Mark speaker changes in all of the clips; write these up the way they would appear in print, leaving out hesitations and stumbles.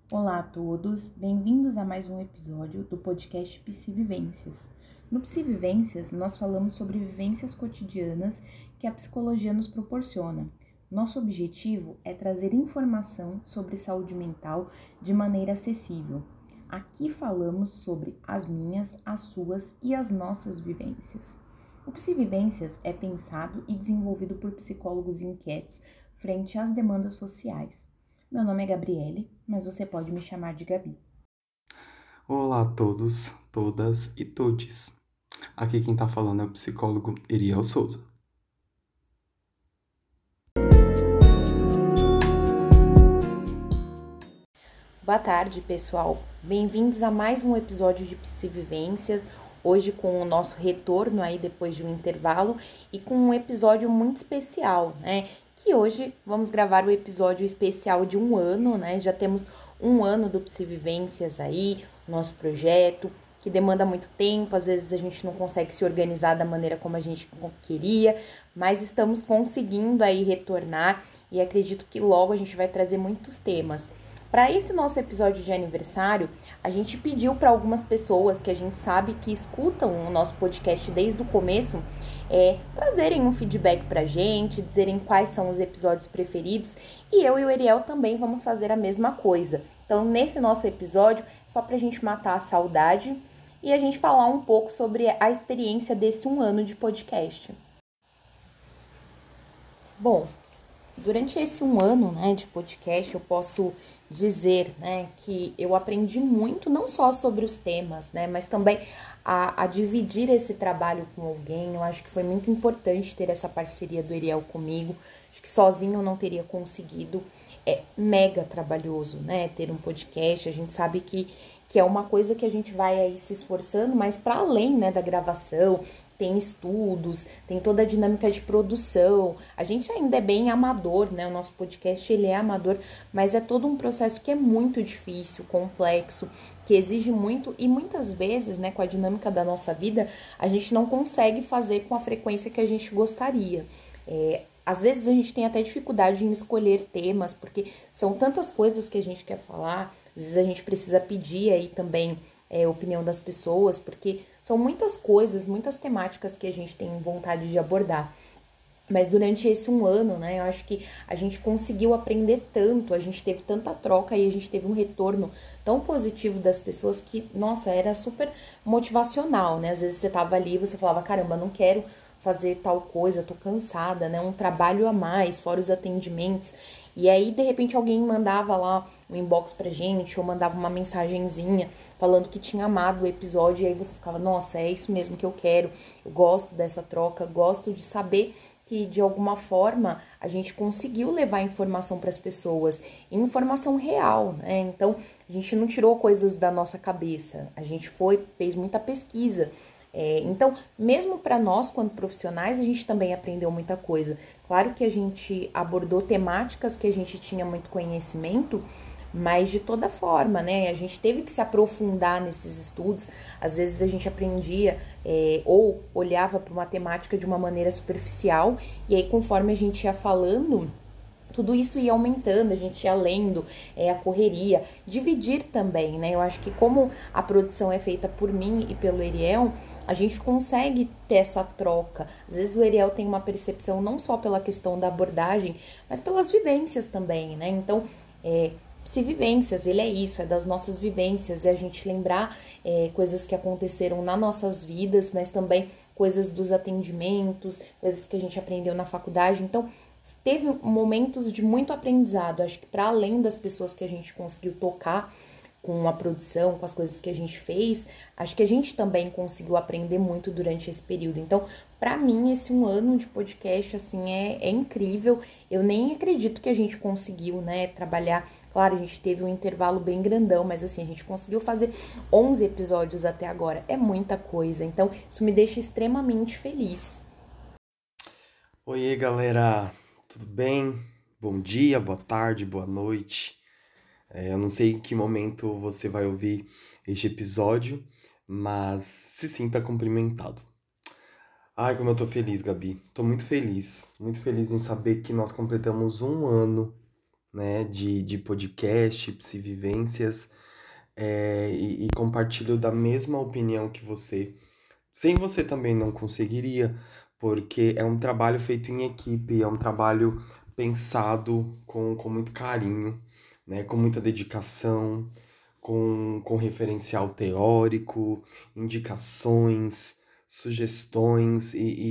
Speaker 1: Olá a todos, bem-vindos a mais um episódio do podcast Psivivências. No Psivivências, nós falamos sobre vivências cotidianas que a psicologia nos proporciona. Nosso objetivo é trazer informação sobre saúde mental de maneira acessível. Aqui falamos sobre as minhas, as suas e as nossas vivências. O Psivivências é pensado e desenvolvido por psicólogos inquietos frente às demandas sociais. Meu nome é Gabriele, mas você pode me chamar de Gabi.
Speaker 2: Olá a todos, todas e todes. Aqui quem tá falando é o psicólogo Iriel Souza.
Speaker 1: Boa tarde, pessoal. Bem-vindos a mais um episódio de Psivivências. Hoje com o nosso retorno aí depois de um intervalo e com um episódio muito especial, né? Que hoje vamos gravar o episódio especial de um ano, né? Já temos um ano do Psivivências aí, nosso projeto, que demanda muito tempo, às vezes a gente não consegue se organizar da maneira como a gente queria, mas estamos conseguindo aí retornar e acredito que logo a gente vai trazer muitos temas. Para esse nosso episódio de aniversário, a gente pediu para algumas pessoas que a gente sabe que escutam o nosso podcast desde o começo, trazerem um feedback para a gente, dizerem quais são os episódios preferidos, e eu e o Ariel também vamos fazer a mesma coisa. Então, nesse nosso episódio, só para a gente matar a saudade e a gente falar um pouco sobre a experiência desse um ano de podcast. Bom, durante esse um ano, né, de podcast, eu posso dizer, né, que eu aprendi muito, não só sobre os temas, né, mas também a dividir esse trabalho com alguém. Eu acho que foi muito importante ter essa parceria do Ariel comigo. Acho que sozinho eu não teria conseguido. É mega trabalhoso, né, ter um podcast. A gente sabe que é uma coisa que a gente vai aí se esforçando, mas para além, né, da gravação, tem estudos, tem toda a dinâmica de produção. A gente ainda é bem amador, né? O nosso podcast, ele é amador, mas é todo um processo que é muito difícil, complexo, que exige muito e muitas vezes, né, com a dinâmica da nossa vida, a gente não consegue fazer com a frequência que a gente gostaria. Às vezes a gente tem até dificuldade em escolher temas, porque são tantas coisas que a gente quer falar, às vezes a gente precisa pedir aí também opinião das pessoas, porque são muitas coisas, muitas temáticas que a gente tem vontade de abordar. Mas durante esse um ano, né, eu acho que a gente conseguiu aprender tanto, a gente teve tanta troca e a gente teve um retorno tão positivo das pessoas que, nossa, era super motivacional, né? Às vezes você tava ali e você falava, caramba, não quero fazer tal coisa, tô cansada, né? Um trabalho a mais, fora os atendimentos. E aí, de repente, alguém mandava lá um inbox pra gente, ou mandava uma mensagenzinha falando que tinha amado o episódio, e aí você ficava, nossa, é isso mesmo que eu quero, eu gosto dessa troca, gosto de saber que de alguma forma a gente conseguiu levar informação para as pessoas, informação real, né? Então a gente não tirou coisas da nossa cabeça, a gente fez muita pesquisa. Então, mesmo para nós, quando profissionais, a gente também aprendeu muita coisa. Claro que a gente abordou temáticas que a gente tinha muito conhecimento, mas de toda forma, né? A gente teve que se aprofundar nesses estudos. Às vezes a gente aprendia ou olhava para uma temática de uma maneira superficial, e aí conforme a gente ia falando, tudo isso ia aumentando, a gente ia lendo, a correria, dividir também, né? Eu acho que como a produção é feita por mim e pelo Ariel, a gente consegue ter essa troca. Às vezes o Ariel tem uma percepção não só pela questão da abordagem, mas pelas vivências também, né? Então, se vivências, ele é isso, é das nossas vivências, é a gente lembrar coisas que aconteceram nas nossas vidas, mas também coisas dos atendimentos, coisas que a gente aprendeu na faculdade. Então, teve momentos de muito aprendizado. Acho que para além das pessoas que a gente conseguiu tocar com a produção, com as coisas que a gente fez, acho que a gente também conseguiu aprender muito durante esse período. Então, para mim, esse um ano de podcast, assim, é incrível. Eu nem acredito que a gente conseguiu, né, trabalhar. Claro, a gente teve um intervalo bem grandão, mas assim, a gente conseguiu fazer 11 episódios até agora. É muita coisa. Então, isso me deixa extremamente feliz.
Speaker 2: Oiê, galera, tudo bem? Bom dia, boa tarde, boa noite. Eu não sei em que momento você vai ouvir este episódio, mas se sinta cumprimentado. Ai, como eu tô feliz, Gabi. Tô muito feliz em saber que nós completamos um ano, né, de podcast, psivivências, e compartilho da mesma opinião que você. Sem você também não conseguiria, porque é um trabalho feito em equipe, é um trabalho pensado com muito carinho, né, com muita dedicação, com referencial teórico, indicações, sugestões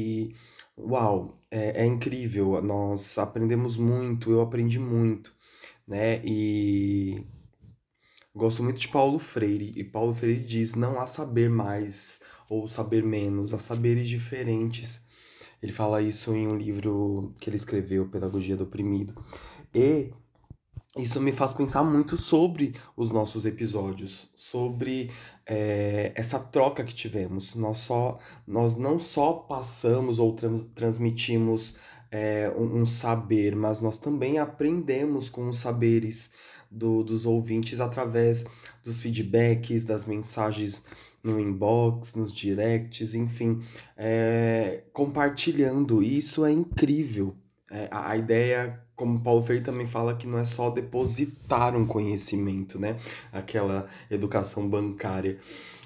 Speaker 2: uau, é incrível. Nós aprendemos muito, eu aprendi muito, né? E gosto muito de Paulo Freire, e Paulo Freire diz: não há saber mais ou saber menos, há saberes diferentes. Ele fala isso em um livro que ele escreveu, Pedagogia do Oprimido. E isso me faz pensar muito sobre os nossos episódios, sobre essa troca que tivemos. Nós não só passamos ou transmitimos um saber, mas nós também aprendemos com os saberes dos ouvintes através dos feedbacks, das mensagens no inbox, nos directs, enfim, compartilhando. E isso é incrível. A ideia, como Paulo Freire também fala, que não é só depositar um conhecimento, né? Aquela educação bancária,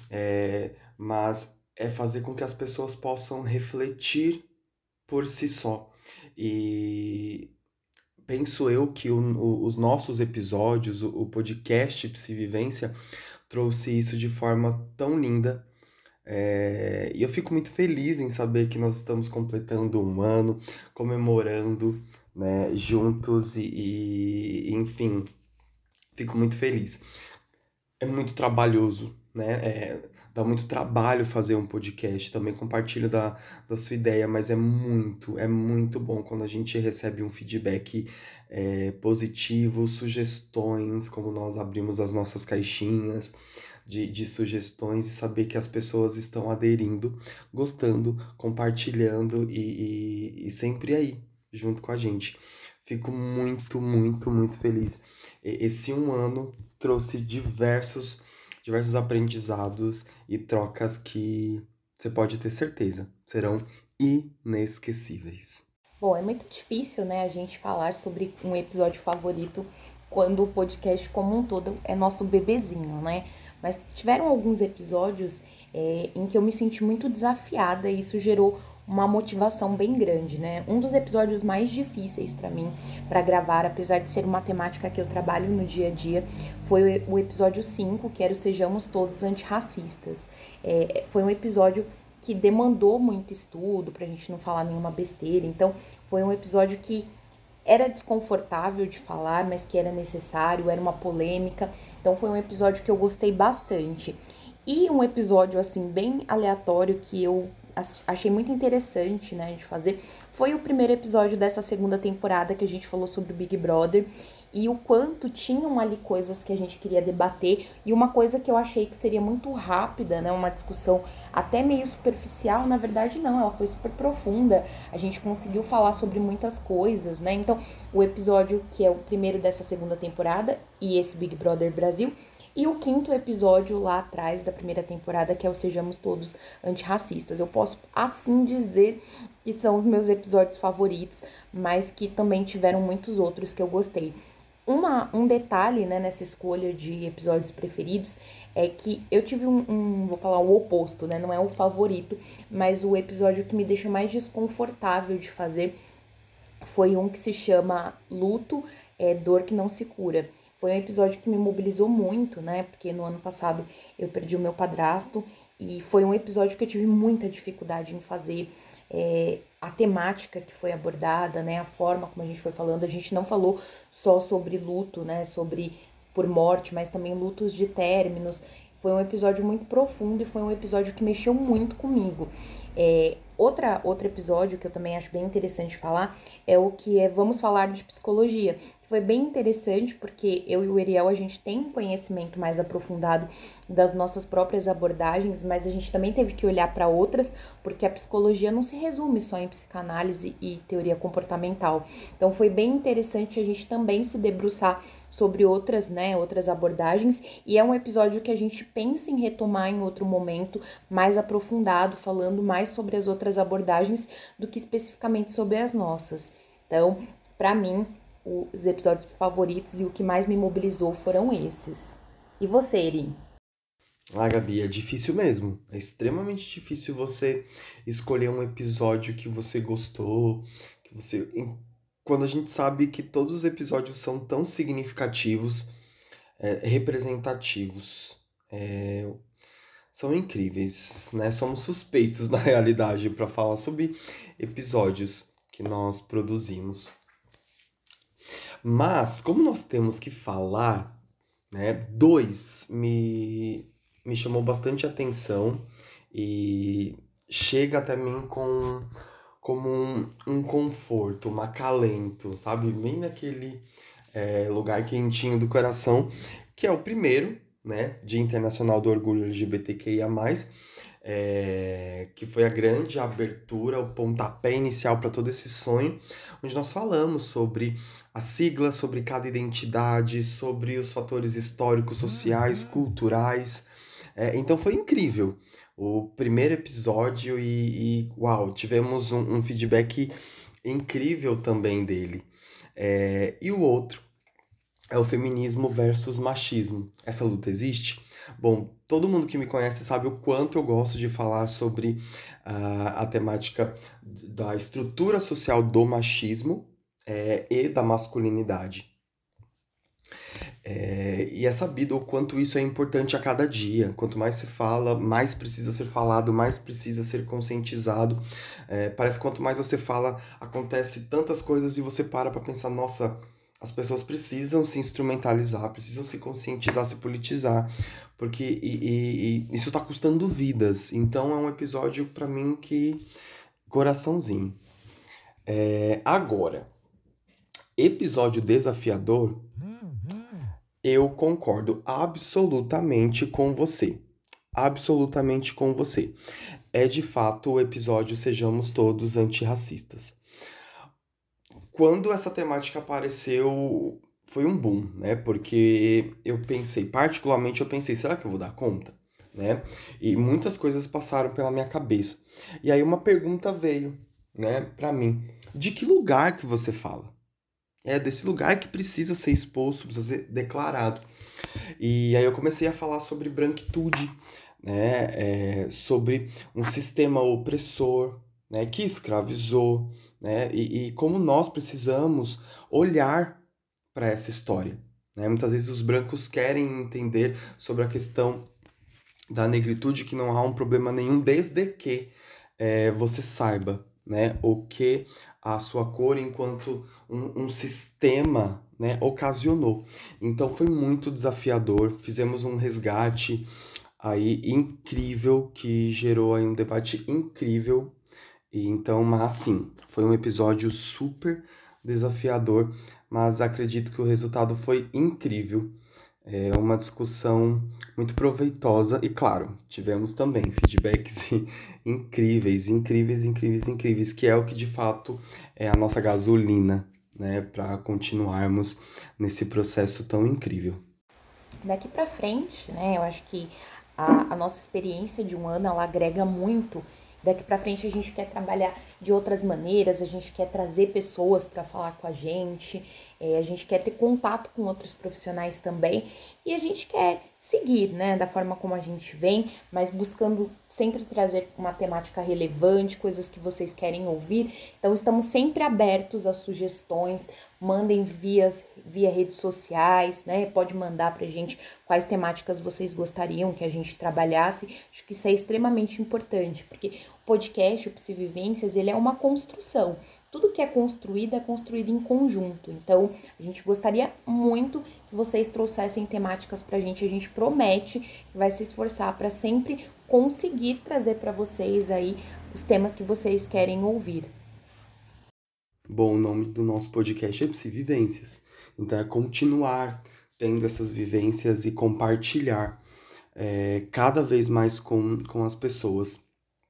Speaker 2: mas é fazer com que as pessoas possam refletir por si só. E penso eu que os nossos episódios, o podcast Psivivência, trouxe isso de forma tão linda. E eu fico muito feliz em saber que nós estamos completando um ano, comemorando, né, juntos enfim, fico muito feliz. É muito trabalhoso, né? Dá muito trabalho fazer um podcast. Também compartilho da sua ideia, mas é muito bom quando a gente recebe um feedback positivo, sugestões, como nós abrimos as nossas caixinhas de sugestões e saber que as pessoas estão aderindo, gostando, compartilhando e sempre aí, junto com a gente. Fico muito, muito, muito feliz. Esse um ano trouxe diversos aprendizados e trocas que você pode ter certeza serão inesquecíveis.
Speaker 1: Bom, é muito difícil, né, a gente falar sobre um episódio favorito quando o podcast como um todo é nosso bebezinho, né? Mas tiveram alguns episódios em que eu me senti muito desafiada e isso gerou uma motivação bem grande, né? Um dos episódios mais difíceis para mim para gravar, apesar de ser uma temática que eu trabalho no dia a dia, foi o episódio 5, que era o Sejamos Todos Antirracistas. Foi um episódio que demandou muito estudo pra gente não falar nenhuma besteira, então foi um episódio que era desconfortável de falar, mas que era necessário, era uma polêmica, então foi um episódio que eu gostei bastante. E um episódio, assim, bem aleatório que eu achei muito interessante, né, de fazer, foi o primeiro episódio dessa segunda temporada que a gente falou sobre o Big Brother e o quanto tinham ali coisas que a gente queria debater e uma coisa que eu achei que seria muito rápida, né, uma discussão até meio superficial, na verdade não, ela foi super profunda, a gente conseguiu falar sobre muitas coisas, né, então o episódio que é o primeiro dessa segunda temporada e esse Big Brother Brasil, e o quinto episódio lá atrás da primeira temporada, que é o Sejamos Todos Antirracistas. Eu posso assim dizer que são os meus episódios favoritos, mas que também tiveram muitos outros que eu gostei. Um detalhe, né, nessa escolha de episódios preferidos é que eu tive vou falar o oposto, né, não é o favorito, mas o episódio que me deixa mais desconfortável de fazer foi um que se chama Luto, Dor que Não Se Cura. Foi um episódio que me mobilizou muito, né? Porque no ano passado eu perdi o meu padrasto e foi um episódio que eu tive muita dificuldade em fazer. A temática que foi abordada, né? A forma como a gente foi falando, a gente não falou só sobre luto, né? Sobre por morte, mas também lutos de términos. Foi um episódio muito profundo e foi um episódio que mexeu muito comigo. Outro episódio que eu também acho bem interessante falar é o que é Vamos Falar de Psicologia. Foi bem interessante porque eu e o Eriel, a gente tem um conhecimento mais aprofundado das nossas próprias abordagens, mas a gente também teve que olhar para outras, porque a psicologia não se resume só em psicanálise e teoria comportamental. Então foi bem interessante a gente também se debruçar sobre outras abordagens, e é um episódio que a gente pensa em retomar em outro momento, mais aprofundado, falando mais sobre as outras abordagens do que especificamente sobre as nossas. Então, para mim, os episódios favoritos e o que mais me mobilizou foram esses. E você, Eri?
Speaker 2: Ah, Gabi, é difícil mesmo. É extremamente difícil você escolher um episódio que você gostou, que você. Quando a gente sabe que todos os episódios são tão significativos, representativos, são incríveis, né? Somos suspeitos, na realidade, para falar sobre episódios que nós produzimos. Mas, como nós temos que falar, né? Dois me chamou bastante atenção e chega até mim como um conforto, um acalento, sabe? Bem naquele lugar quentinho do coração, que é o primeiro, né? Dia Internacional do Orgulho LGBTQIA+, que foi a grande abertura, o pontapé inicial para todo esse sonho, onde nós falamos sobre a sigla, sobre cada identidade, sobre os fatores históricos, sociais, culturais. Então foi incrível o primeiro episódio uau, tivemos um feedback incrível também dele. E o outro é o feminismo versus machismo. Essa luta existe? Bom, todo mundo que me conhece sabe o quanto eu gosto de falar sobre a temática da estrutura social do machismo e da masculinidade. E é sabido o quanto isso é importante a cada dia. Quanto mais se fala, mais precisa ser falado, mais precisa ser conscientizado. Parece que quanto mais você fala, acontece tantas coisas e você para pensar, nossa, as pessoas precisam se instrumentalizar, precisam se conscientizar, se politizar, porque isso está custando vidas. Então é um episódio para mim que coraçãozinho. Agora, episódio desafiador. Eu concordo absolutamente com você. Absolutamente com você. É de fato o episódio Sejamos Todos Antirracistas. Quando essa temática apareceu, foi um boom, né? Porque particularmente eu pensei, será que eu vou dar conta? Né? E muitas coisas passaram pela minha cabeça. E aí uma pergunta veio, né, pra mim. De que lugar que você fala? É desse lugar que precisa ser exposto, precisa ser declarado. E aí eu comecei a falar sobre branquitude, né, sobre um sistema opressor, né, que escravizou, né, e como nós precisamos olhar para essa história. Né? Muitas vezes os brancos querem entender sobre a questão da negritude, que não há um problema nenhum, desde que você saiba, né, o que a sua cor enquanto um sistema, né, ocasionou. Então foi muito desafiador, fizemos um resgate aí incrível que gerou aí um debate incrível. E então, mas sim, foi um episódio super desafiador, mas acredito que o resultado foi incrível. É uma discussão muito proveitosa e, claro, tivemos também feedbacks incríveis, incríveis, incríveis, incríveis, que é o que de fato é a nossa gasolina, né, para continuarmos nesse processo tão incrível.
Speaker 1: Daqui para frente, né, eu acho que a nossa experiência de um ano, ela agrega muito. Daqui para frente a gente quer trabalhar de outras maneiras, a gente quer trazer pessoas para falar com a gente quer ter contato com outros profissionais também e a gente quer seguir, né, da forma como a gente vem, mas buscando sempre trazer uma temática relevante, coisas que vocês querem ouvir. Então estamos sempre abertos a sugestões, mandem via redes sociais, né, pode mandar pra gente quais temáticas vocês gostariam que a gente trabalhasse. Acho que isso é extremamente importante, porque o podcast, o Psivivências, ele é uma construção. Tudo que é construído em conjunto. Então, a gente gostaria muito que vocês trouxessem temáticas pra gente. A gente promete que vai se esforçar para sempre conseguir trazer para vocês aí os temas que vocês querem ouvir.
Speaker 2: Bom, o nome do nosso podcast é Psivivências. Então, é continuar tendo essas vivências e compartilhar cada vez mais com as pessoas.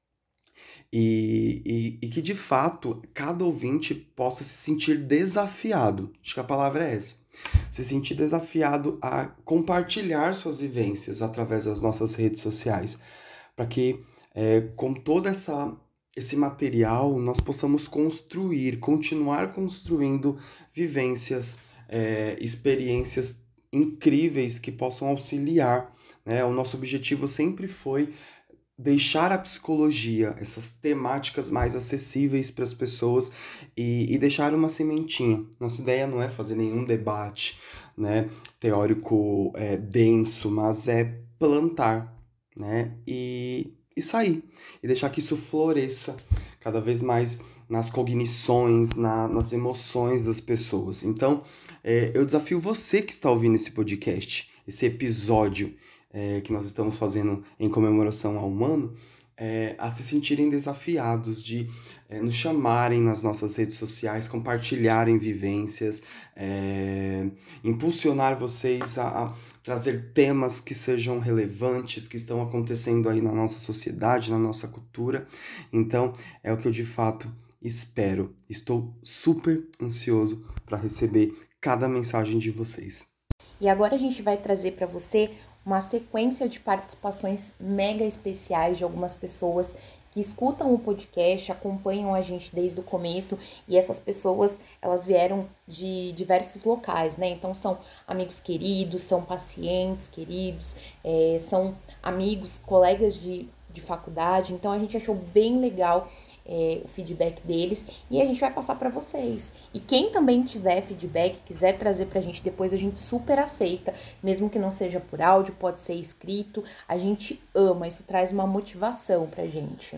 Speaker 2: E que, de fato, cada ouvinte possa se sentir desafiado. Acho que a palavra é essa. Se sentir desafiado a compartilhar suas vivências através das nossas redes sociais. Para que, com todo esse material nós possamos continuar construindo vivências, experiências incríveis que possam auxiliar, né? O nosso objetivo sempre foi deixar a psicologia, essas temáticas mais acessíveis para as pessoas e deixar uma sementinha. Nossa ideia não é fazer nenhum debate, né, teórico denso, mas é plantar, né, e sair, e deixar que isso floresça cada vez mais nas cognições, nas emoções das pessoas. Então, eu desafio você que está ouvindo esse podcast, esse episódio, que nós estamos fazendo em comemoração ao humano, a se sentirem desafiados de nos chamarem nas nossas redes sociais, compartilharem vivências, impulsionar vocês a trazer temas que sejam relevantes, que estão acontecendo aí na nossa sociedade, na nossa cultura. Então, é o que eu de fato espero. Estou super ansioso para receber cada mensagem de vocês.
Speaker 1: E agora a gente vai trazer para você uma sequência de participações mega especiais de algumas pessoas que escutam o podcast, acompanham a gente desde o começo, e essas pessoas, elas vieram de diversos locais, né? Então são amigos queridos, são pacientes queridos, são amigos, colegas de faculdade. Então a gente achou bem legal o feedback deles, e a gente vai passar para vocês. E quem também tiver feedback, quiser trazer pra gente depois, a gente super aceita, mesmo que não seja por áudio, pode ser escrito, a gente ama, isso traz uma motivação pra gente.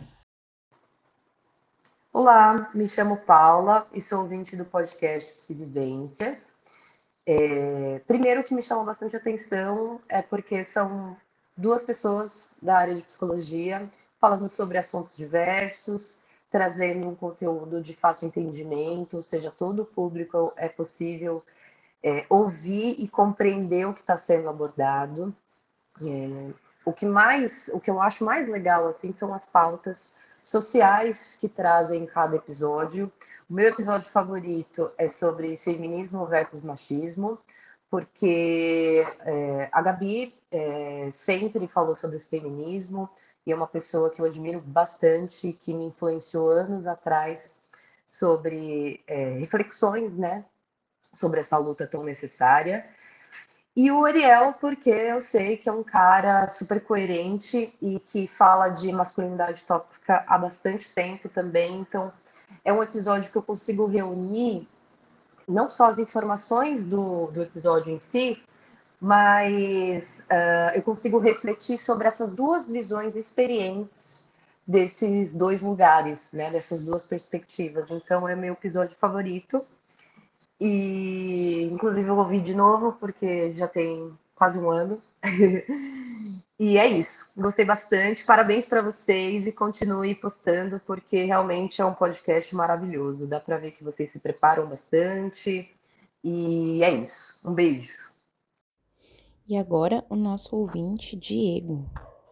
Speaker 3: Olá, me chamo Paula e sou ouvinte do podcast Psivivências. Primeiro, o que me chamou bastante atenção é porque são duas pessoas da área de psicologia falando sobre assuntos diversos, trazendo um conteúdo de fácil entendimento, ou seja, todo o público é possível ouvir e compreender o que está sendo abordado. O que eu acho mais legal assim são as pautas sociais que trazem em cada episódio. O meu episódio favorito é sobre feminismo versus machismo, porque a Gabi sempre falou sobre feminismo e é uma pessoa que eu admiro bastante, que me influenciou anos atrás sobre reflexões, né, sobre essa luta tão necessária. E o Ariel, porque eu sei que é um cara super coerente e que fala de masculinidade tóxica há bastante tempo também. Então, é um episódio que eu consigo reunir não só as informações do episódio em si, mas eu consigo refletir sobre essas duas visões experientes desses dois lugares, né, dessas duas perspectivas. Então, é meu episódio favorito. E, inclusive, eu ouvi de novo, porque já tem quase um ano. E é isso. Gostei bastante. Parabéns para vocês e continue postando, porque realmente é um podcast maravilhoso. Dá para ver que vocês se preparam bastante. E é isso. Um beijo.
Speaker 1: E agora o nosso ouvinte, Diego.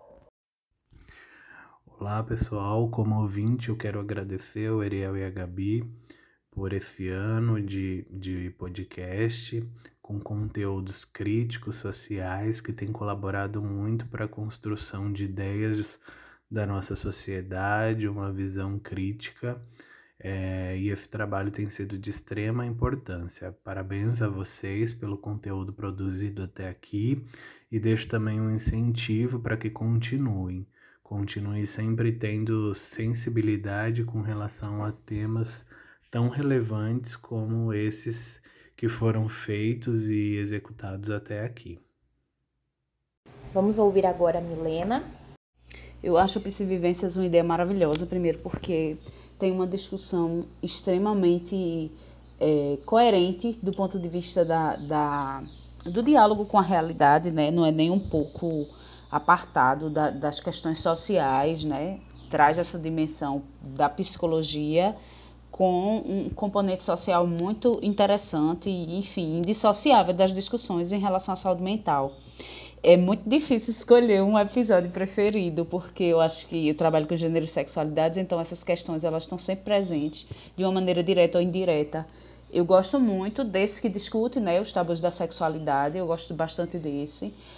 Speaker 4: Olá, pessoal. Como ouvinte, eu quero agradecer ao Ariel e a Gabi por esse ano de podcast com conteúdos críticos, sociais, que tem colaborado muito para a construção de ideias da nossa sociedade, uma visão crítica, e esse trabalho tem sido de extrema importância. Parabéns a vocês pelo conteúdo produzido até aqui e deixo também um incentivo para que continuem sempre tendo sensibilidade com relação a temas tão relevantes como esses que foram feitos e executados até aqui.
Speaker 1: Vamos ouvir agora a Milena.
Speaker 5: Eu acho a Psivivências uma ideia maravilhosa, primeiro porque tem uma discussão extremamente coerente do ponto de vista do diálogo com a realidade, né? Não é nem um pouco apartado das questões sociais, né? Traz essa dimensão da psicologia com um componente social muito interessante e, enfim, indissociável das discussões em relação à saúde mental. É muito difícil escolher um episódio preferido, porque eu acho que eu trabalho com gênero e sexualidades, então essas questões elas estão sempre presentes, de uma maneira direta ou indireta. Eu gosto muito desse que discute, né, os tabus da sexualidade, eu gosto bastante desse.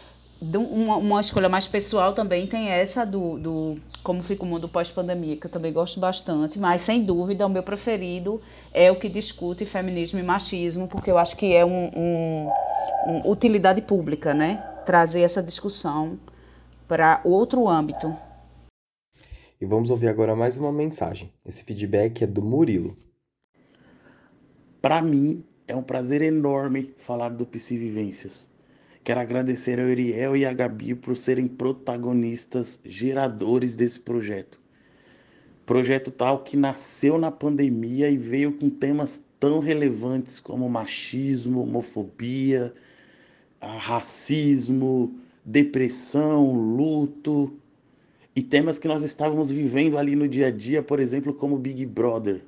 Speaker 5: uma escolha mais pessoal também tem essa do Como Fica o Mundo Pós-Pandemia, que eu também gosto bastante, mas sem dúvida o meu preferido é o que discute feminismo e machismo, porque eu acho que é uma utilidade pública, né? Trazer essa discussão para outro âmbito.
Speaker 2: E vamos ouvir agora mais uma mensagem. Esse feedback é do Murilo.
Speaker 6: Para mim, é um prazer enorme falar do Psivivências. Quero agradecer ao Eriel e à Gabi por serem protagonistas, geradores desse projeto. Projeto tal que nasceu na pandemia e veio com temas tão relevantes como machismo, homofobia, racismo, depressão, luto e temas que nós estávamos vivendo ali no dia a dia, por exemplo, como Big Brother.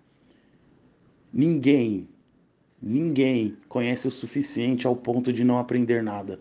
Speaker 6: Ninguém conhece o suficiente ao ponto de não aprender nada.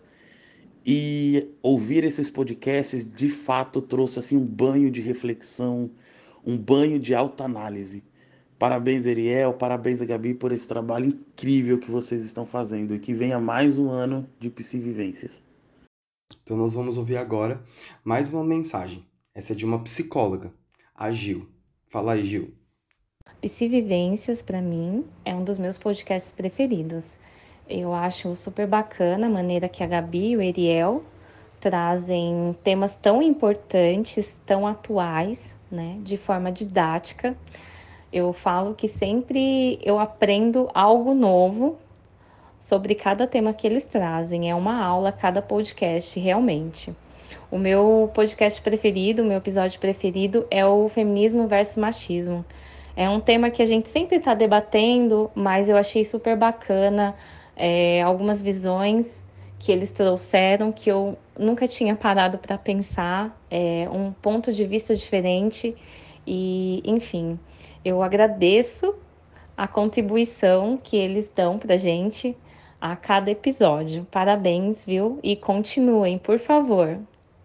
Speaker 6: E ouvir esses podcasts de fato trouxe assim um banho de reflexão, um banho de alta análise. Parabéns, Eriel, parabéns, Gabi, por esse trabalho incrível que vocês estão fazendo e que venha mais um ano de Psivivências.
Speaker 2: Então nós vamos ouvir agora mais uma mensagem. Essa é de uma psicóloga, a Gil. Fala aí, Gil.
Speaker 7: Psivivências, para mim, é um dos meus podcasts preferidos. Eu acho super bacana a maneira que a Gabi e o Eriel trazem temas tão importantes, tão atuais, né, de forma didática. Eu falo que sempre eu aprendo algo novo sobre cada tema que eles trazem. É uma aula cada podcast, realmente. O meu podcast preferido, o meu episódio preferido é o Feminismo versus Machismo. É um tema que a gente sempre está debatendo, mas eu achei super bacana algumas visões que eles trouxeram que eu nunca tinha parado para pensar, um ponto de vista diferente e, enfim, eu agradeço a contribuição que eles dão para a gente a cada episódio. Parabéns, viu? E continuem, por favor.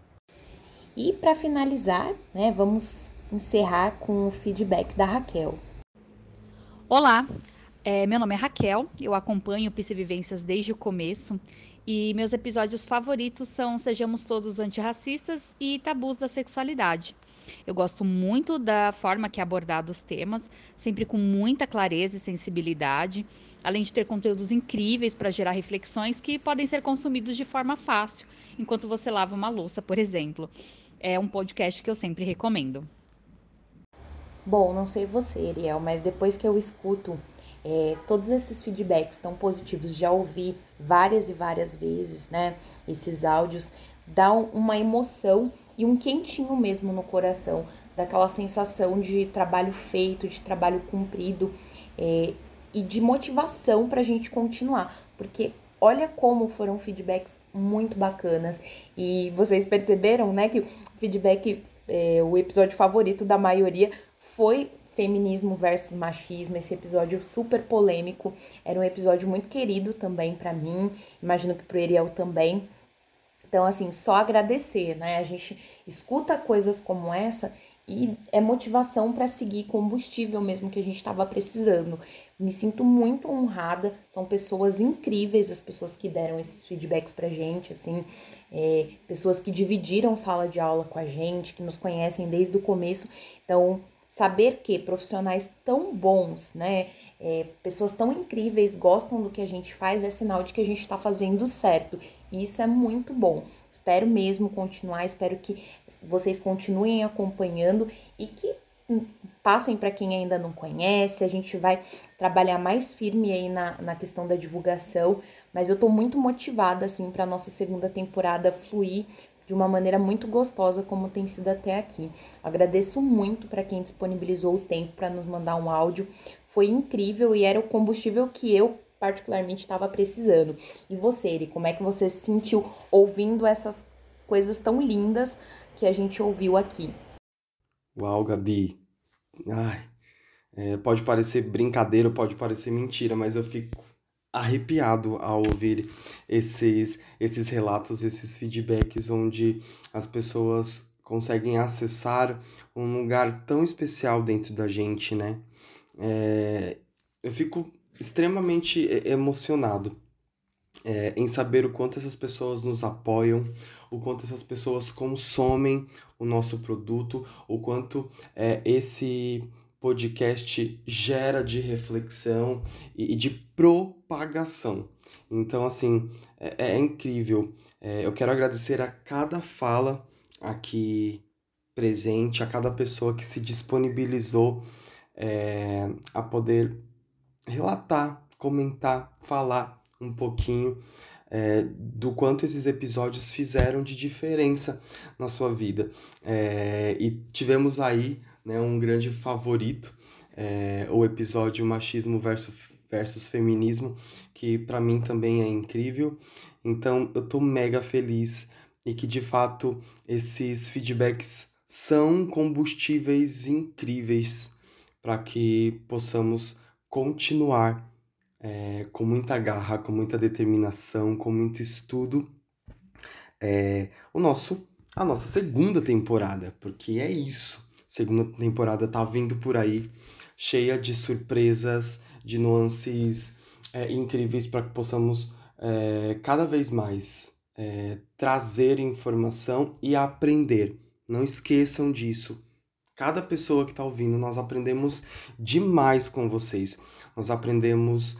Speaker 1: E para finalizar, né, vamos encerrar com o feedback da Raquel.
Speaker 8: Olá, meu nome é Raquel, eu acompanho o Psivivências desde o começo e meus episódios favoritos são Sejamos Todos Antirracistas e Tabus da Sexualidade. Eu gosto muito da forma que é abordado os temas, sempre com muita clareza e sensibilidade, além de ter conteúdos incríveis para gerar reflexões que podem ser consumidos de forma fácil, enquanto você lava uma louça, por exemplo. É um podcast que eu sempre recomendo.
Speaker 1: Bom, não sei você, Ariel, mas depois que eu escuto todos esses feedbacks tão positivos, já ouvi várias e várias vezes, né, esses áudios, dá uma emoção e um quentinho mesmo no coração, daquela sensação de trabalho feito, de trabalho cumprido e de motivação pra gente continuar, porque olha como foram feedbacks muito bacanas e vocês perceberam, né, que o feedback, o episódio favorito da maioria foi Feminismo versus Machismo, esse episódio super polêmico, era um episódio muito querido também pra mim, imagino que pro Eriel também. Então, assim, só agradecer, né? A gente escuta coisas como essa e é motivação para seguir, combustível mesmo que a gente estava precisando. Me sinto muito honrada, são pessoas incríveis, as pessoas que deram esses feedbacks pra gente, assim, pessoas que dividiram sala de aula com a gente, que nos conhecem desde o começo. Então, saber que profissionais tão bons, né, pessoas tão incríveis gostam do que a gente faz é sinal de que a gente está fazendo certo. E isso é muito bom. Espero mesmo continuar, espero que vocês continuem acompanhando e que passem para quem ainda não conhece. A gente vai trabalhar mais firme aí na questão da divulgação, mas eu tô muito motivada, assim, para nossa segunda temporada fluir de uma maneira muito gostosa, como tem sido até aqui. Agradeço muito para quem disponibilizou o tempo para nos mandar um áudio. Foi incrível e era o combustível que eu particularmente estava precisando. E você, Eri, como é que você se sentiu ouvindo essas coisas tão lindas que a gente ouviu aqui?
Speaker 2: Uau, Gabi. Ai, pode parecer brincadeira, pode parecer mentira, mas eu fico arrepiado ao ouvir esses relatos, esses feedbacks onde as pessoas conseguem acessar um lugar tão especial dentro da gente, né? Eu fico extremamente emocionado em saber o quanto essas pessoas nos apoiam, o quanto essas pessoas consomem o nosso produto, o quanto esse podcast gera de reflexão e de propagação. Então, assim, é incrível. Eu quero agradecer a cada fala aqui presente, a cada pessoa que se disponibilizou a poder relatar, comentar, falar um pouquinho do quanto esses episódios fizeram de diferença na sua vida. E tivemos aí, né, um grande favorito, o episódio Machismo versus Feminismo, que para mim também é incrível. Então eu tô mega feliz e que de fato esses feedbacks são combustíveis incríveis para que possamos continuar com muita garra, com muita determinação, com muito estudo, a nossa segunda temporada, porque é isso. Segunda temporada tá vindo por aí, cheia de surpresas, de nuances incríveis para que possamos cada vez mais trazer informação e aprender. Não esqueçam disso. Cada pessoa que está ouvindo, nós aprendemos demais com vocês. Nós aprendemos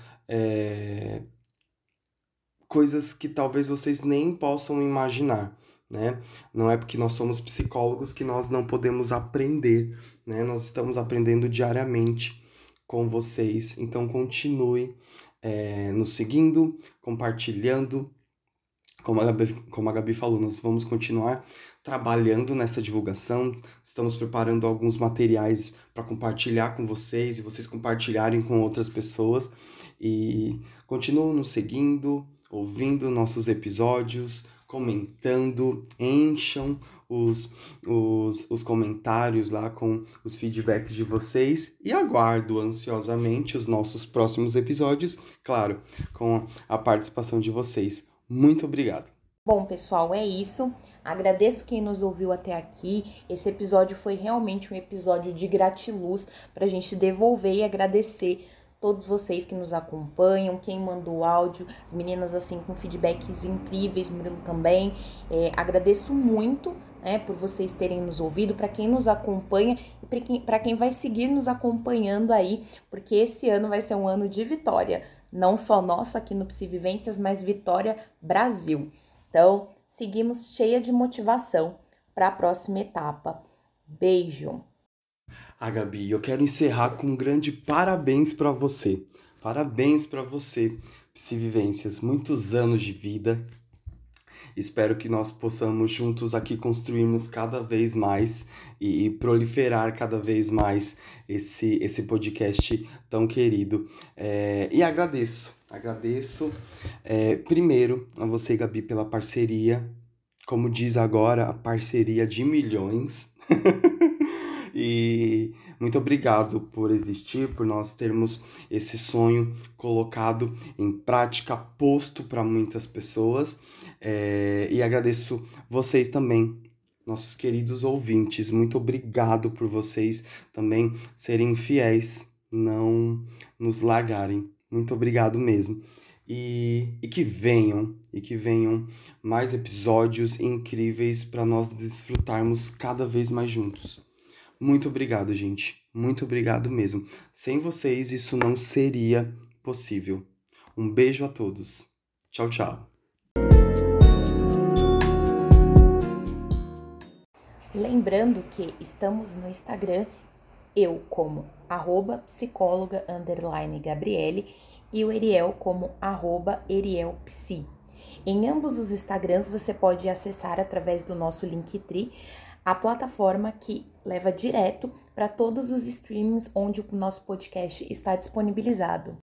Speaker 2: coisas que talvez vocês nem possam imaginar, né? Não é porque nós somos psicólogos que nós não podemos aprender, né? Nós estamos aprendendo diariamente com vocês. Então, continue nos seguindo, compartilhando. Como a Gabi falou, nós vamos continuar trabalhando nessa divulgação. Estamos preparando alguns materiais para compartilhar com vocês e vocês compartilharem com outras pessoas. E continuem nos seguindo, ouvindo nossos episódios, comentando, encham os comentários lá com os feedbacks de vocês e aguardo ansiosamente os nossos próximos episódios, claro, com a participação de vocês. Muito obrigado.
Speaker 1: Bom, pessoal, é isso. Agradeço quem nos ouviu até aqui. Esse episódio foi realmente um episódio de gratiluz para a gente devolver e agradecer todos vocês que nos acompanham, quem mandou áudio, as meninas assim com feedbacks incríveis, Murilo também. Agradeço muito, né, por vocês terem nos ouvido, para quem nos acompanha e para quem vai seguir nos acompanhando aí, porque esse ano vai ser um ano de vitória, não só nosso aqui no Psivivências, mas Vitória Brasil. Então, seguimos cheia de motivação para a próxima etapa. Beijo!
Speaker 2: Gabi, eu quero encerrar com um grande parabéns para você. Parabéns para você, Psivivências. Muitos anos de vida. Espero que nós possamos juntos aqui construirmos cada vez mais e proliferar cada vez mais esse podcast tão querido. E agradeço primeiro a você, Gabi, pela parceria. Como diz agora, a parceria de milhões. E muito obrigado por existir, por nós termos esse sonho colocado em prática, posto para muitas pessoas. E agradeço vocês também, nossos queridos ouvintes. Muito obrigado por vocês também serem fiéis, não nos largarem. Muito obrigado mesmo. E que venham mais episódios incríveis para nós desfrutarmos cada vez mais juntos. Muito obrigado, gente. Muito obrigado mesmo. Sem vocês, isso não seria possível. Um beijo a todos. Tchau, tchau.
Speaker 1: Lembrando que estamos no Instagram, eu como @psicóloga_Gabriele e o Eriel como @ErielPsi. Em ambos os Instagrams você pode acessar através do nosso Linktree a plataforma que leva direto para todos os streamings onde o nosso podcast está disponibilizado.